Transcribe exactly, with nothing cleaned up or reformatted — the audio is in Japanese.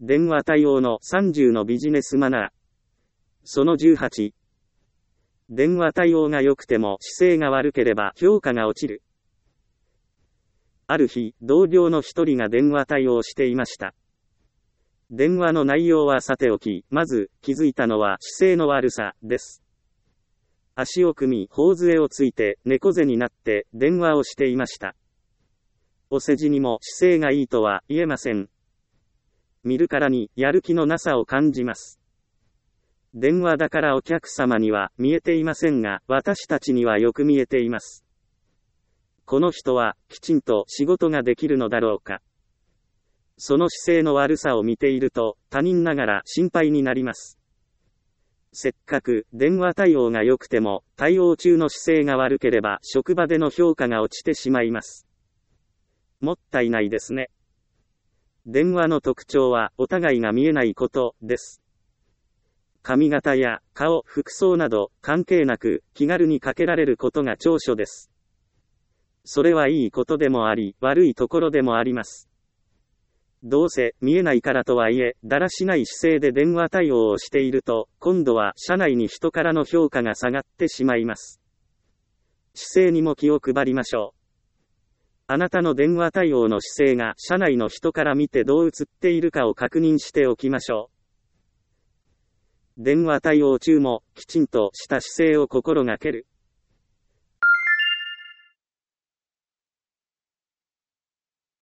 電話対応のさんじゅうのビジネスマナー。そのじゅうはち。電話対応が良くても姿勢が悪ければ評価が落ちる。ある日、同僚の一人が電話対応していました。電話の内容はさておき、まず気づいたのは姿勢の悪さです。足を組み、頬杖をついて、猫背になって電話をしていました。お世辞にも姿勢がいいとは言えません。見るからにやる気のなさを感じます。電話だからお客様には見えていませんが、私たちにはよく見えています。この人はきちんと仕事ができるのだろうか。その姿勢の悪さを見ていると、他人ながら心配になります。せっかく電話対応が良くても、対応中の姿勢が悪ければ職場での評価が落ちてしまいます。もったいないですね。電話の特徴はお互いが見えないことです。髪型や顔、服装など関係なく気軽にかけられることが長所です。それはいいことでもあり、悪いところでもあります。どうせ見えないからとはいえ、だらしない姿勢で電話対応をしていると、今度は社内に人からの評価が下がってしまいます。姿勢にも気を配りましょう。あなたの電話対応の姿勢が社内の人から見てどう映っているかを確認しておきましょう。電話対応中もきちんとした姿勢を心がける。